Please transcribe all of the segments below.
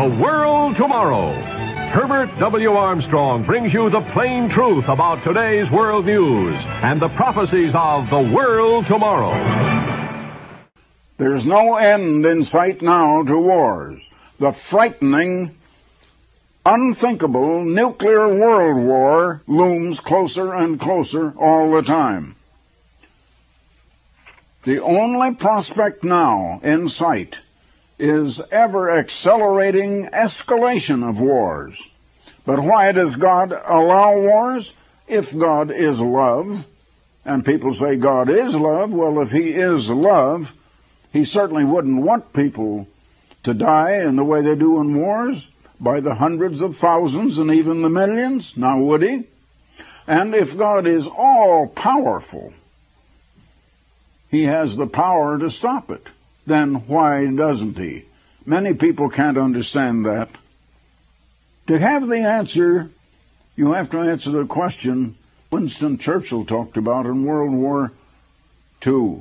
The World Tomorrow. Herbert W. Armstrong brings you the plain truth about today's world news and the prophecies of the world tomorrow. There's no end in sight now to wars. The frightening, unthinkable nuclear world war looms closer and closer all the time. The only prospect now in sight is ever-accelerating escalation of wars. But why does God allow wars? If God is love, and people say God is love, well, if He is love, He certainly wouldn't want people to die in the way they do in wars, by the hundreds of thousands and even the millions, now would He? And if God is all-powerful, He has the power to stop it. Then why doesn't He? Many people can't understand that. To have the answer, you have to answer the question Winston Churchill talked about in World War II.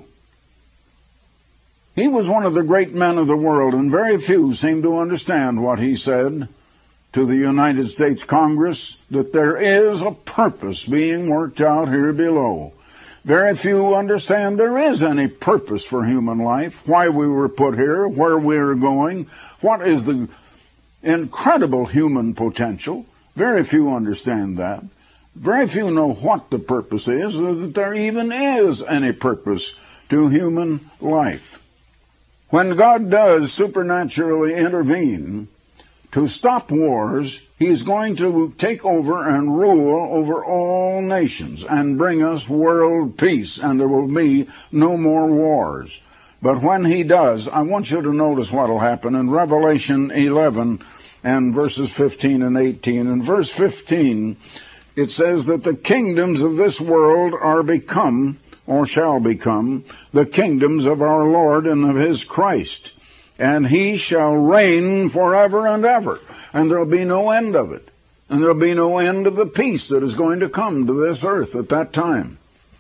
He was one of the great men of the world, and very few seem to understand what he said to the United States Congress, that there is a purpose being worked out here below. Very few understand there is any purpose for human life, why we were put here, where we are going, what is the incredible human potential. Very few understand that. Very few know what the purpose is, or that there even is any purpose to human life. When God does supernaturally intervene to stop wars, He's going to take over and rule over all nations and bring us world peace, and there will be no more wars. But when He does, I want you to notice what will happen in Revelation 11 and verses 15 and 18. In verse 15, it says that the kingdoms of this world are become, or shall become, the kingdoms of our Lord and of His Christ. And He shall reign forever and ever, and there'll be no end of it. And there'll be no end of the peace that is going to come to this earth at that time.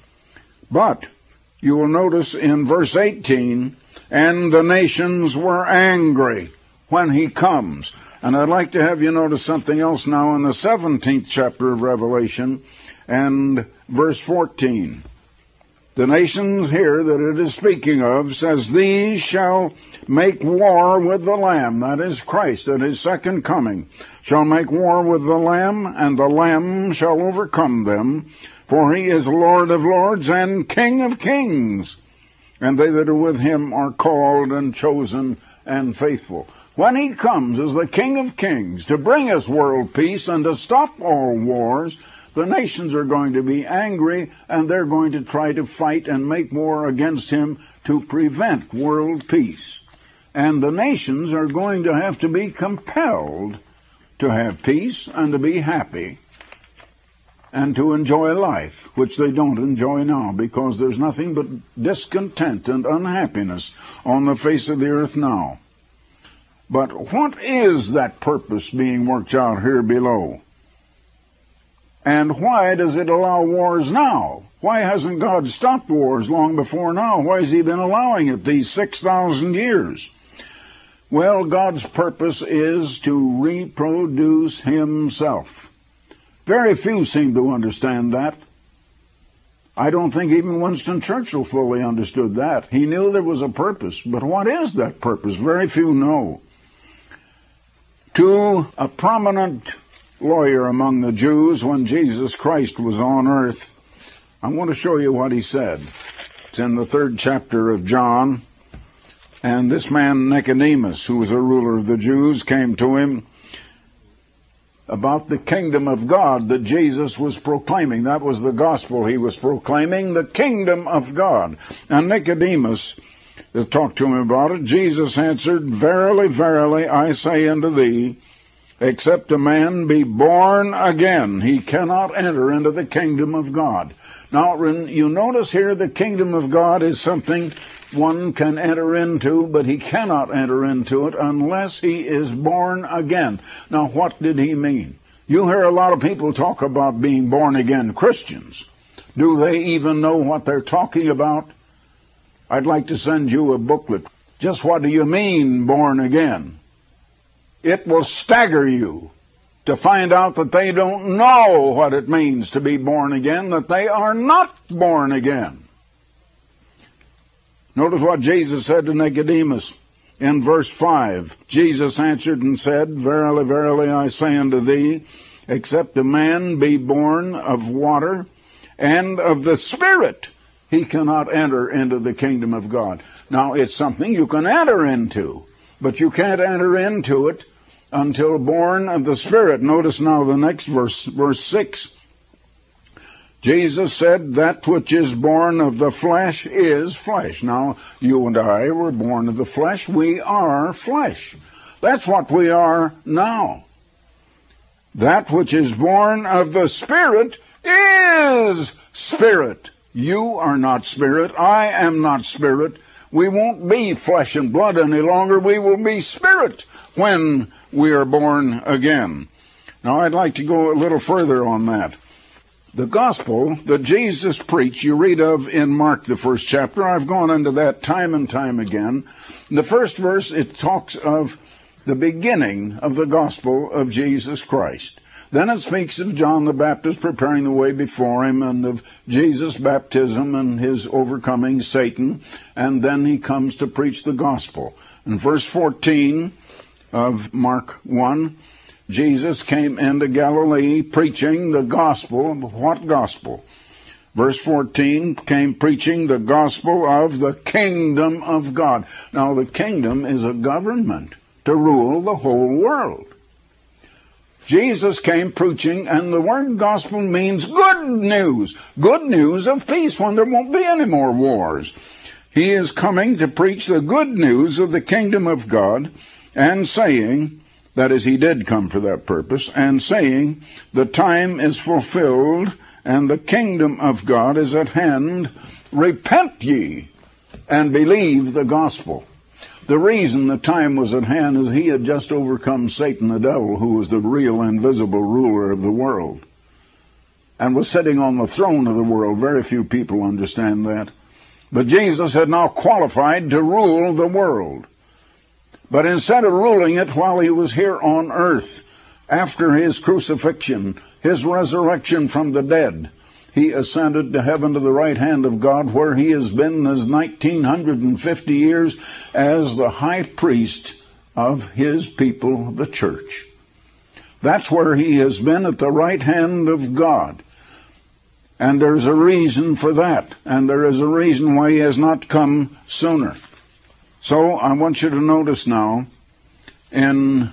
But you will notice in verse 18, and the nations were angry when He comes. And I'd like to have you notice something else now in the 17th chapter of Revelation and verse 14. The nations here that it is speaking of says, these shall make war with the Lamb, that is Christ, at His second coming, shall make war with the Lamb, and the Lamb shall overcome them, for He is Lord of lords and King of kings, and they that are with Him are called and chosen and faithful. When He comes as the King of kings to bring us world peace and to stop all wars, the nations are going to be angry, and they're going to try to fight and make war against Him to prevent world peace. And the nations are going to have to be compelled to have peace and to be happy and to enjoy life, which they don't enjoy now, because there's nothing but discontent and unhappiness on the face of the earth now. But what is that purpose being worked out here below? And why does it allow wars now? Why hasn't God stopped wars long before now? Why has He been allowing it these 6,000 years? Well, God's purpose is to reproduce Himself. Very few seem to understand that. I don't think even Winston Churchill fully understood that. He knew there was a purpose, but what is that purpose? Very few know. To a prominent lawyer among the Jews when Jesus Christ was on earth, I want to show you what he said. It's in the 3rd chapter of John, and this man Nicodemus, who was a ruler of the Jews, came to him about the kingdom of God that Jesus was proclaiming. That was the gospel He was proclaiming, the kingdom of God. And Nicodemus talked to him about it. Jesus answered, verily, verily, I say unto thee, except a man be born again, he cannot enter into the kingdom of God. Now, you notice here the kingdom of God is something one can enter into, but he cannot enter into it unless he is born again. Now, what did he mean? You hear a lot of people talk about being born again Christians. Do they even know what they're talking about? I'd like to send you a booklet. Just what do you mean, born again? It will stagger you to find out that they don't know what it means to be born again, that they are not born again. Notice what Jesus said to Nicodemus in verse 5. Jesus answered and said, Verily, verily, I say unto thee, except a man be born of water and of the Spirit, he cannot enter into the kingdom of God. Now, it's something you can enter into, but you can't enter into it until born of the Spirit. Notice now the next verse, verse 6. Jesus said, that which is born of the flesh is flesh. Now, you and I were born of the flesh. We are flesh. That's what we are now. That which is born of the Spirit is spirit. You are not spirit. I am not spirit. We won't be flesh and blood any longer. We will be spirit when we are born again. Now, I'd like to go a little further on that. The gospel that Jesus preached, you read of in Mark, the first chapter. I've gone into that time and time again. In the first verse, it talks of the beginning of the gospel of Jesus Christ. Then it speaks of John the Baptist preparing the way before him, and of Jesus' baptism and his overcoming Satan. And then he comes to preach the gospel. In verse 14 of Mark 1, Jesus came into Galilee preaching the gospel. What gospel? Verse 14, came preaching the gospel of the kingdom of God. Now, the kingdom is a government to rule the whole world. Jesus came preaching, and the word gospel means good news. Good news of peace when there won't be any more wars. He is coming to preach the good news of the kingdom of God, and saying, that is, he did come for that purpose, and saying, the time is fulfilled, and the kingdom of God is at hand. Repent ye, and believe the gospel. The reason the time was at hand is he had just overcome Satan the devil, who was the real invisible ruler of the world, and was sitting on the throne of the world. Very few people understand that. But Jesus had now qualified to rule the world. But instead of ruling it while he was here on earth, after his crucifixion, his resurrection from the dead, he ascended to heaven to the right hand of God, where he has been his 1950 years as the high priest of his people, the church. That's where he has been, at the right hand of God. And there's a reason for that. And there is a reason why he has not come sooner. So I want you to notice now, in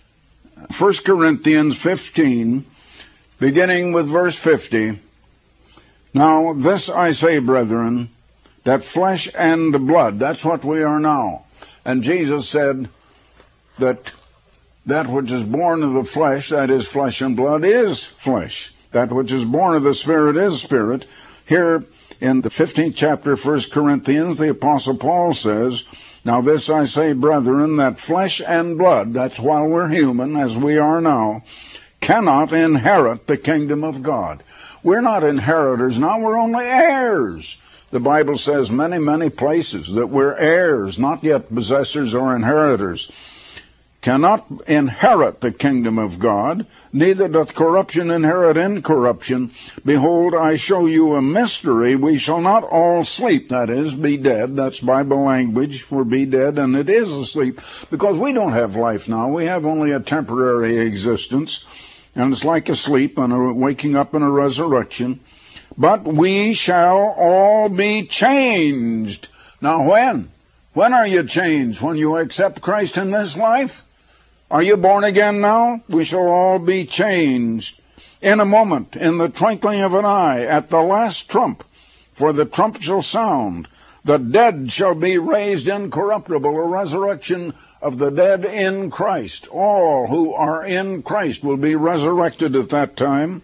1 Corinthians 15, beginning with verse 50, now this I say, brethren, that flesh and blood, that's what we are now. And Jesus said that which is born of the flesh, that is flesh and blood, is flesh. That which is born of the Spirit is spirit. Here in the 15th chapter of 1 Corinthians, the Apostle Paul says, now this I say, brethren, that flesh and blood, that's while we're human, as we are now, cannot inherit the kingdom of God. We're not inheritors now, we're only heirs. The Bible says many, many places that we're heirs, not yet possessors or inheritors. Cannot inherit the kingdom of God, neither doth corruption inherit incorruption. Behold, I show you a mystery. We shall not all sleep, that is, be dead. That's Bible language for be dead, and it is asleep, because we don't have life now. We have only a temporary existence, and it's like a sleep and a waking up and a resurrection. But we shall all be changed. Now when? When are you changed? When you accept Christ in this life? Are you born again now? We shall all be changed in a moment, in the twinkling of an eye, at the last trump. For the trump shall sound. The dead shall be raised incorruptible, a resurrection of the dead in Christ. All who are in Christ will be resurrected at that time.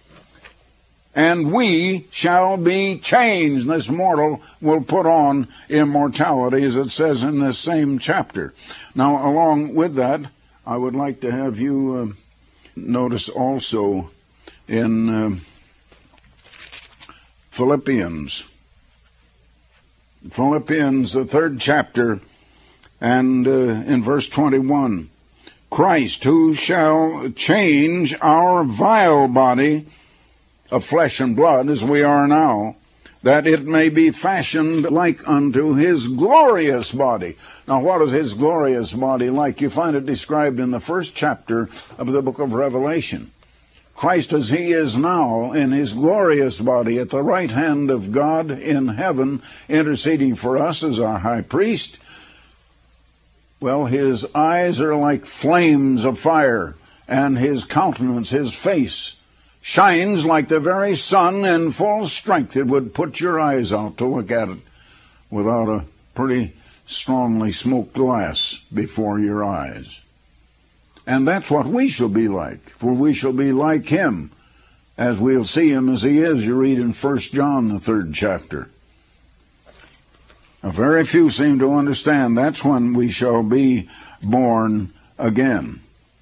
And we shall be changed. This mortal will put on immortality, as it says in this same chapter. Now, along with that, I would like to have you notice also in Philippians, the 3rd chapter, and in verse 21, Christ, who shall change our vile body of flesh and blood as we are now, that it may be fashioned like unto his glorious body. Now, what is his glorious body like? You find it described in the first chapter of the book of Revelation. Christ as he is now in his glorious body at the right hand of God in heaven, interceding for us as our high priest. Well, his eyes are like flames of fire, and his countenance, his face, shines like the very sun in full strength. It would put your eyes out to look at it without a pretty strongly smoked glass before your eyes. And that's what we shall be like, for we shall be like him, as we'll see him as he is. You read in 1 John, the 3rd chapter. Now, very few seem to understand that's when we shall be born again.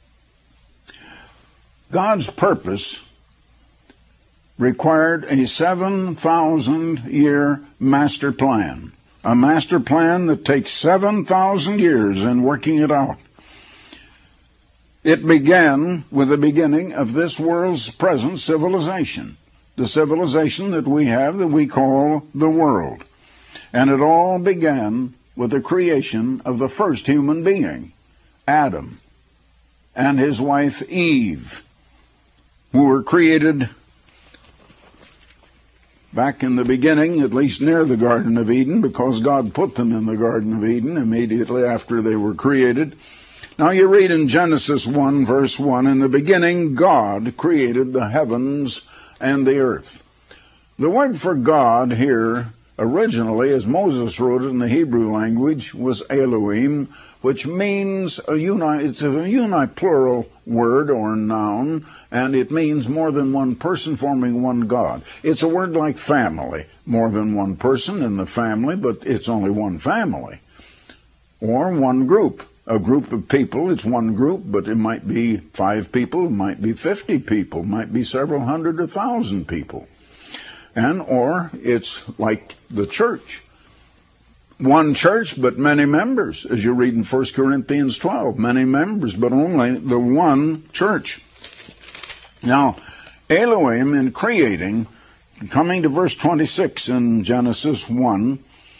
God's purpose required a 7,000-year master plan. A master plan that takes 7,000 years in working it out. It began with the beginning of this world's present civilization. The civilization that we have that we call the world. And it all began with the creation of the first human being, Adam, and his wife Eve, who were created back in the beginning, at least near the Garden of Eden, because God put them in the Garden of Eden immediately after they were created. Now you read in Genesis 1, verse 1, in the beginning God created the heavens and the earth. The word for God here, originally, as Moses wrote it in the Hebrew language, was Elohim, which means it's a uniplural word or noun, and it means more than one person forming one God. It's a word like family, more than one person in the family, but it's only one family. Or one group. A group of people, it's one group, but it might be 5 people, it might be 50 people, it might be several hundred or thousand people. Or it's like the church. One church, but many members, as you read in 1 Corinthians 12. Many members, but only the one church. Now, Elohim, in creating, coming to verse 26 in Genesis 1,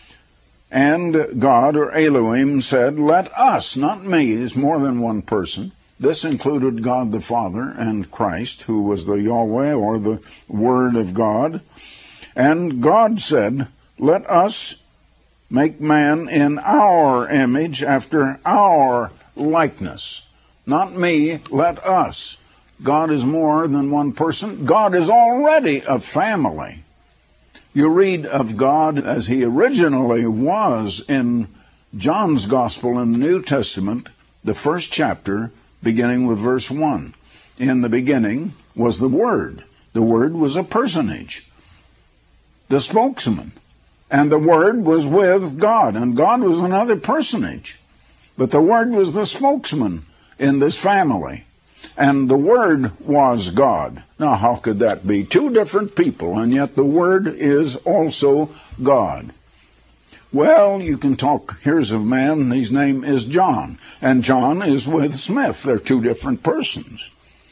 and God, or Elohim, said, let us, not me, it's more than one person. This included God the Father and Christ, who was the Yahweh, or the Word of God. And God said, let us make man in our image, after our likeness. Not me, let us. God is more than one person. God is already a family. You read of God as he originally was in John's Gospel in the New Testament, the 1st chapter, beginning with verse 1. In the beginning was the Word. The Word was a personage, the spokesman. And the Word was with God, and God was another personage. But the Word was the spokesman in this family. And the Word was God. Now, how could that be? 2 different people, and yet the Word is also God. Well, you can talk, here's a man, his name is John, and John is with Smith. They're 2 different persons.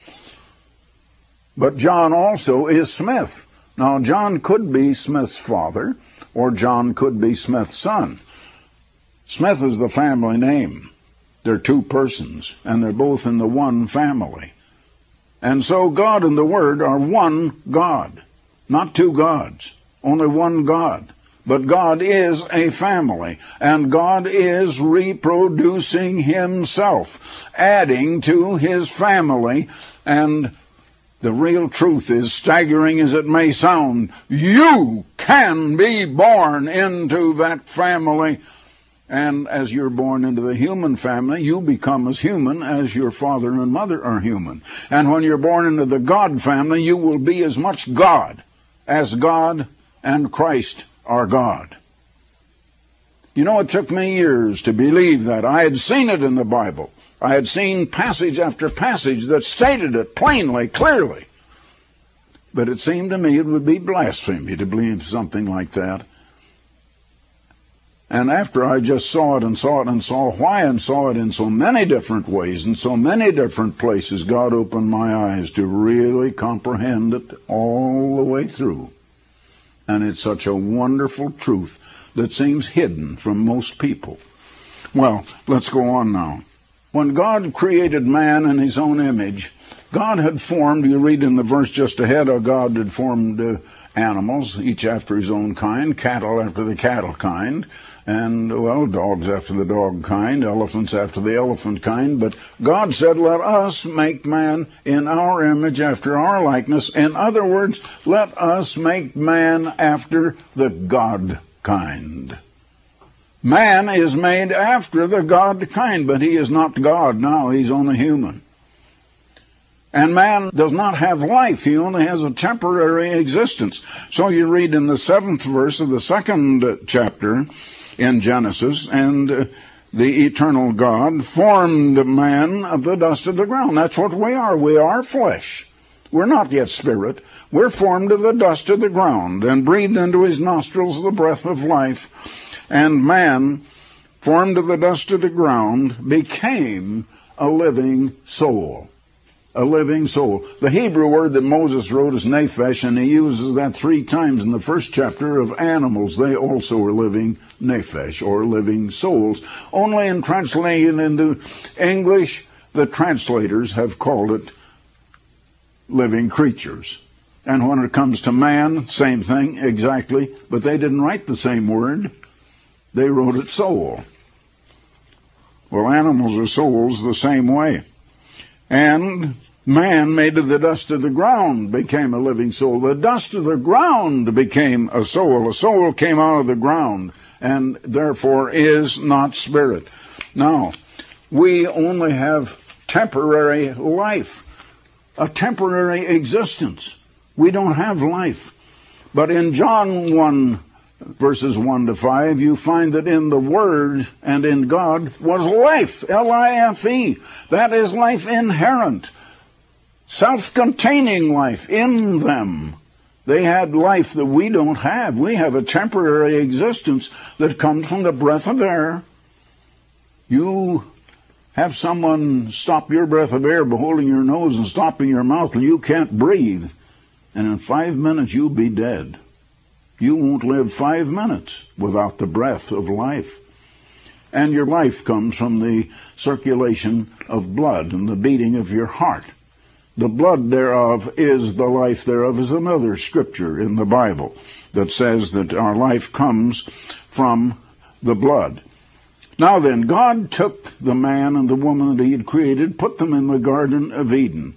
But John also is Smith. Now, John could be Smith's father, or John could be Smith's son. Smith is the family name. They're 2 persons, and they're both in the one family. And so God and the Word are one God, not 2 gods, only one God. But God is a family, and God is reproducing himself, adding to his family, and the real truth is, staggering as it may sound, you can be born into that family. And as you're born into the human family, you become as human as your father and mother are human. And when you're born into the God family, you will be as much God as God and Christ are God. You know, it took me years to believe that. I had seen it in the Bible. I had seen passage after passage that stated it plainly, clearly. But it seemed to me it would be blasphemy to believe something like that. And after I just saw it and saw it and saw why and saw it in so many different ways, in so many different places, God opened my eyes to really comprehend it all the way through. And it's such a wonderful truth that seems hidden from most people. Well, let's go on now. When God created man in his own image, God had formed, you read in the verse just ahead, God had formed animals, each after his own kind, cattle after the cattle kind, and, well, dogs after the dog kind, elephants after the elephant kind. But God said, let us make man in our image after our likeness. In other words, let us make man after the God kind. Man is made after the God kind, but he is not God now. He's only human. And man does not have life. He only has a temporary existence. So you read in the 7th verse of the 2nd chapter in Genesis, and the eternal God formed man of the dust of the ground. That's what we are. We are flesh. We're not yet spirit. We're formed of the dust of the ground and breathed into his nostrils the breath of life. And man, formed of the dust of the ground, became a living soul. A living soul. The Hebrew word that Moses wrote is nephesh, and he uses that 3 times in the 1st chapter of animals. They also are living nephesh, or living souls. Only in translating into English, the translators have called it living creatures. And when it comes to man, same thing, exactly, but they didn't write the same word. They wrote it soul. Well, animals are souls the same way. And man, made of the dust of the ground, became a living soul. The dust of the ground became a soul. A soul came out of the ground, and therefore is not spirit. Now, we only have temporary life, a temporary existence. We don't have life. But in John 1, verses 1 to 5, you find that in the Word and in God was life, L-I-F-E. That is life inherent, self-containing life in them. They had life that we don't have. We have a temporary existence that comes from the breath of air. You have someone stop your breath of air by holding your nose and stopping your mouth, and you can't breathe. And in 5 minutes you'll be dead. You won't live 5 minutes without the breath of life. And your life comes from the circulation of blood and the beating of your heart. The blood thereof is the life thereof is another scripture in the Bible that says that our life comes from the blood. Now then, God took the man and the woman that he had created, put them in the Garden of Eden.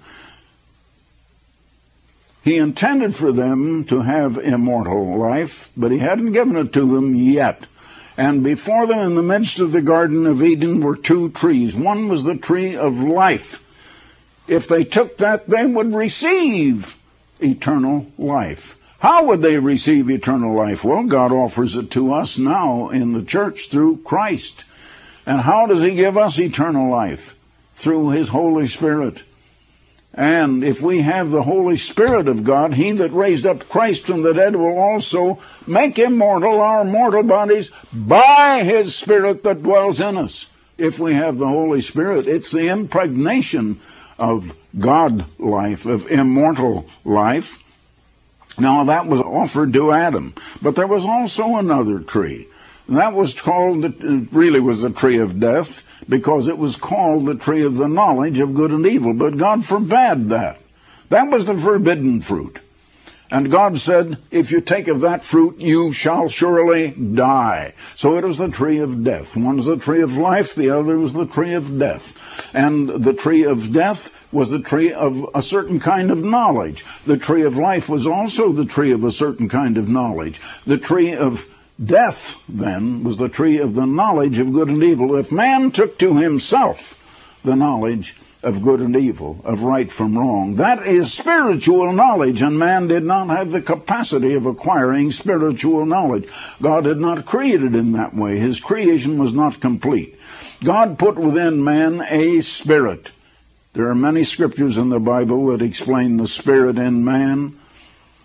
He intended for them to have immortal life, but he hadn't given it to them yet. And before them, in the midst of the Garden of Eden, were 2 trees. One was the tree of life. If they took that, they would receive eternal life. How would they receive eternal life? Well, God offers it to us now in the church through Christ. And how does he give us eternal life? Through his Holy Spirit. And if we have the Holy Spirit of God, he that raised up Christ from the dead will also make immortal our mortal bodies by his Spirit that dwells in us. If we have the Holy Spirit, it's the impregnation of God life, of immortal life. Now that was offered to Adam. But there was also another tree. And that was called, it really was the tree of death, because it was called the tree of the knowledge of good and evil. But God forbade that. That was the forbidden fruit. And God said, if you take of that fruit, you shall surely die. So it was the tree of death. One was the tree of life, the other was the tree of death. And the tree of death was the tree of a certain kind of knowledge. The tree of life was also the tree of a certain kind of knowledge. The tree of death, then, was the tree of the knowledge of good and evil. If man took to himself the knowledge of good and evil, of right from wrong, that is spiritual knowledge, and man did not have the capacity of acquiring spiritual knowledge. God had not created him that way. His creation was not complete. God put within man a spirit. There are many scriptures in the Bible that explain the spirit in man.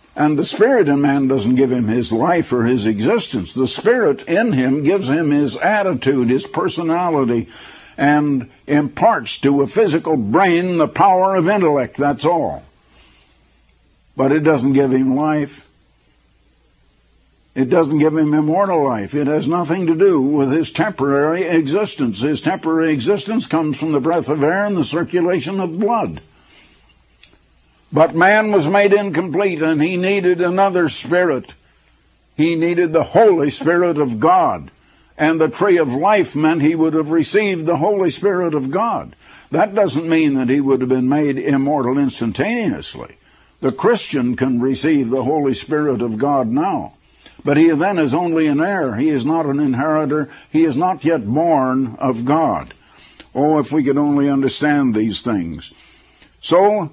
And the Spirit in man doesn't give him his life or his existence. The Spirit in him gives him his attitude, his personality, and imparts to a physical brain the power of intellect, that's all. But it doesn't give him life. It doesn't give him immortal life. It has nothing to do with his temporary existence. His temporary existence comes from the breath of air and the circulation of blood. But man was made incomplete, and he needed another spirit. He needed the Holy Spirit of God. And the tree of life meant he would have received the Holy Spirit of God. That doesn't mean that he would have been made immortal instantaneously. The Christian can receive the Holy Spirit of God now. But he then is only an heir. He is not an inheritor. He is not yet born of God. Oh, if we could only understand these things. So,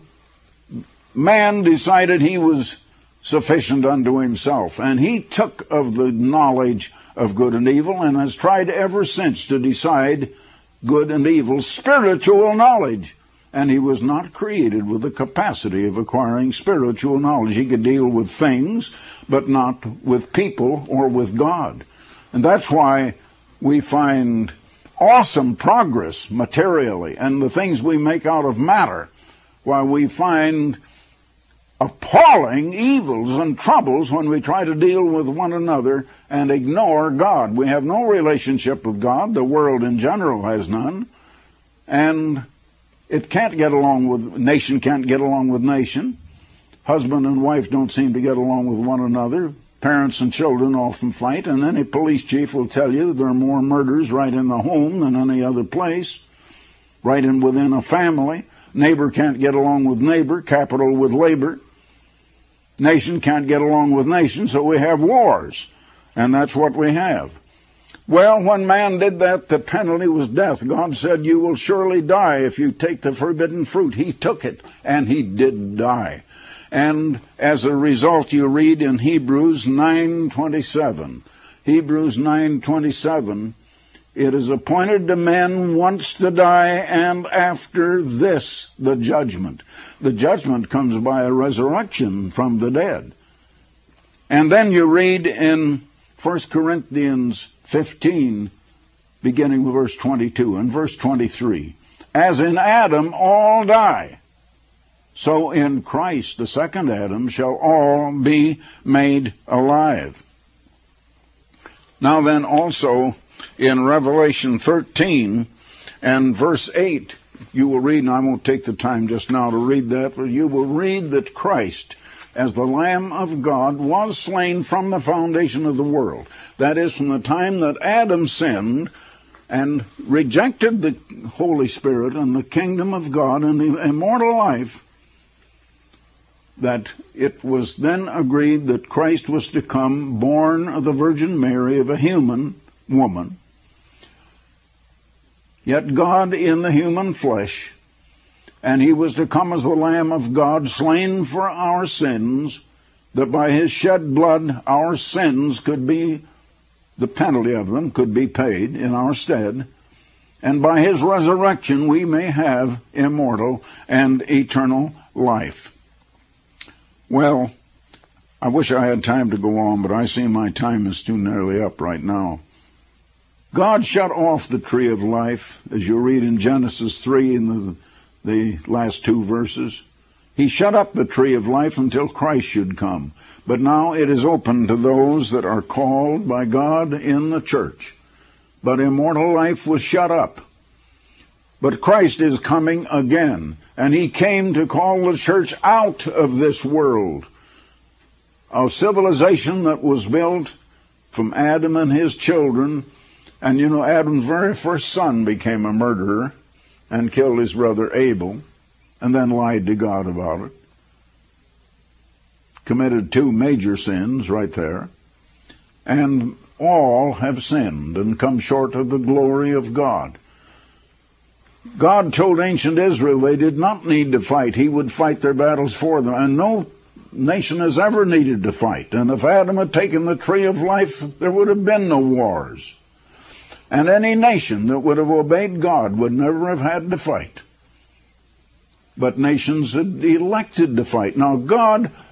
man decided he was sufficient unto himself, and he took of the knowledge of good and evil and has tried ever since to decide good and evil, spiritual knowledge. And he was not created with the capacity of acquiring spiritual knowledge. He could deal with things, but not with people or with God. And that's why we find awesome progress materially, and the things we make out of matter, while we find appalling evils and troubles when we try to deal with one another and ignore God. We have no relationship with God. The world in general has none. And it can't get along with, nation can't get along with nation. Husband and wife don't seem to get along with one another. Parents and children often fight, and any police chief will tell you there are more murders right in the home than any other place, right in within a family. Neighbor can't get along with neighbor, capital with labor. Nation can't get along with nation, so we have wars. And that's what we have. Well, when man did that, the penalty was death. God said, you will surely die if you take the forbidden fruit. He took it, and he did die. And as a result, you read in Hebrews 9:27. Hebrews 9:27, it is appointed to men once to die, and after this, the judgment. The judgment comes by a resurrection from the dead. And then you read in 1 Corinthians 15, beginning with verse 22 and verse 23. As in Adam all die, so in Christ, the second Adam, shall all be made alive. Now then also in Revelation 13 and verse 8, you will read, and I won't take the time just now to read that, but you will read that Christ, as the Lamb of God, was slain from the foundation of the world. That is, from the time that Adam sinned and rejected the Holy Spirit and the kingdom of God and the immortal life, that it was then agreed that Christ was to come, born of the Virgin Mary, of a human woman, yet God in the human flesh, and he was to come as the Lamb of God, slain for our sins, that by his shed blood our sins could be, the penalty of them could be paid in our stead, and by his resurrection we may have immortal and eternal life. Well, I wish I had time to go on, but I see my time is too nearly up right now. God shut off the tree of life, as you read in Genesis 3 in the last two verses. He shut up the tree of life until Christ should come. But now it is open to those that are called by God in the church. But immortal life was shut up. But Christ is coming again, and he came to call the church out of this world, a civilization that was built from Adam and his children. And you know, Adam's very first son became a murderer and killed his brother Abel, and then lied to God about it. Committed two major sins right there. And all have sinned and come short of the glory of God. God told ancient Israel they did not need to fight. He would fight their battles for them. And no nation has ever needed to fight. And if Adam had taken the tree of life, there would have been no wars. And any nation that would have obeyed God would never have had to fight. But nations had elected to fight. Now God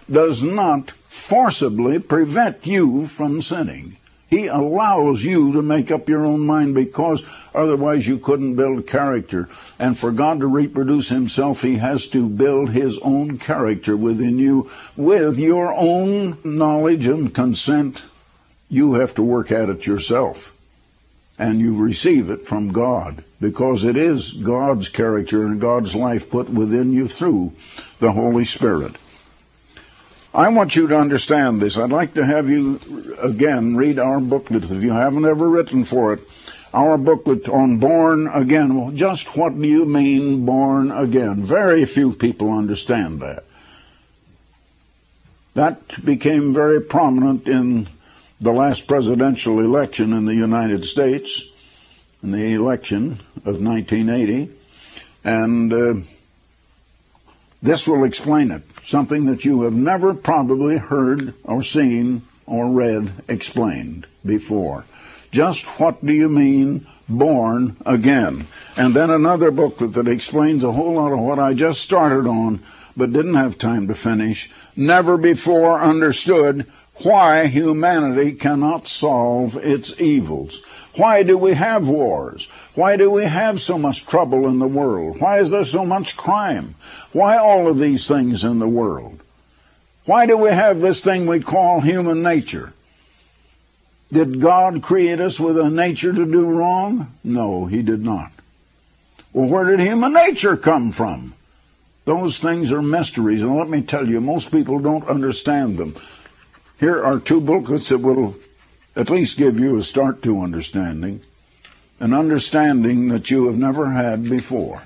does not forcibly prevent you from sinning. He allows you to make up your own mind, because otherwise you couldn't build character. And for God to reproduce himself, he has to build his own character within you with your own knowledge and consent. You have to work at it yourself. And you receive it from God, because it is God's character and God's life put within you through the Holy Spirit. I want you to understand this. I'd like to have you, again, read our booklet, if you haven't ever written for it. Our booklet on born again. Well, just what do you mean, born again? Very few people understand that. That became very prominent in the last presidential election in the United States, in the election of 1980, and this will explain it. Something that you have never probably heard or seen or read explained before. Just what do you mean, born again? And then another booklet that explains a whole lot of what I just started on, but didn't have time to finish. Never before understood why humanity cannot solve its evils. Why do we have wars? Why do we have so much trouble in the world? Why is there so much crime? Why all of these things in the world? Why do we have this thing we call human nature? Did God create us with a nature to do wrong? No, he did not. Well, where did human nature come from? Those things are mysteries, and let me tell you, most people don't understand them. Here are two booklets that will at least give you a start to understanding, an understanding that you have never had before.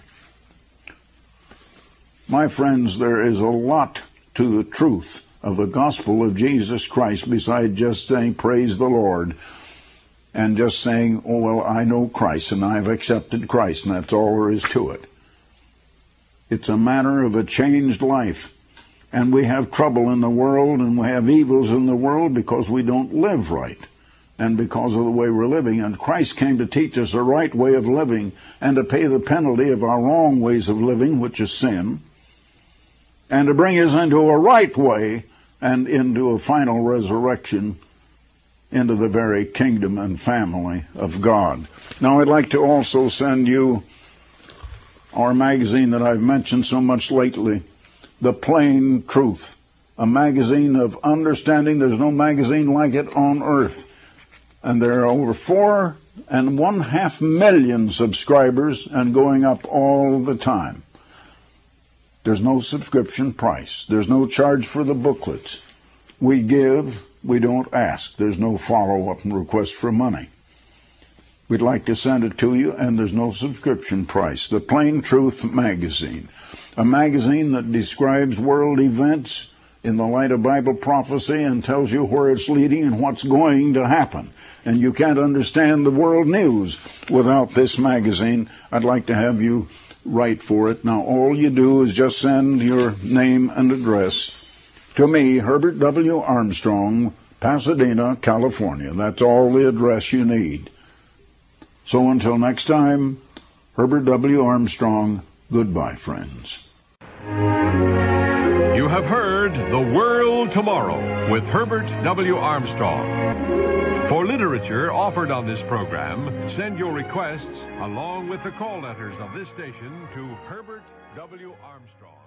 My friends, there is a lot to the truth of the gospel of Jesus Christ besides just saying, praise the Lord, and just saying, oh, well, I know Christ and I've accepted Christ, and that's all there is to it. It's a matter of a changed life. And we have trouble in the world, and we have evils in the world because we don't live right, and because of the way we're living. And Christ came to teach us a right way of living and to pay the penalty of our wrong ways of living, which is sin, and to bring us into a right way and into a final resurrection into the very kingdom and family of God. Now, I'd like to also send you our magazine that I've mentioned so much lately, The Plain Truth, a magazine of understanding. There's no magazine like it on earth. And there are over 4.5 million subscribers and going up all the time. There's no subscription price. There's no charge for the booklets. We give, we don't ask. There's no follow-up and request for money. We'd like to send it to you, and there's no subscription price. The Plain Truth magazine, a magazine that describes world events in the light of Bible prophecy and tells you where it's leading and what's going to happen. And you can't understand the world news without this magazine. I'd like to have you write for it. Now, all you do is just send your name and address to me, Herbert W. Armstrong, Pasadena, California. That's all the address you need. So until next time, Herbert W. Armstrong, goodbye, friends. You have heard The World Tomorrow with Herbert W. Armstrong. For literature offered on this program, send your requests along with the call letters of this station to Herbert W. Armstrong.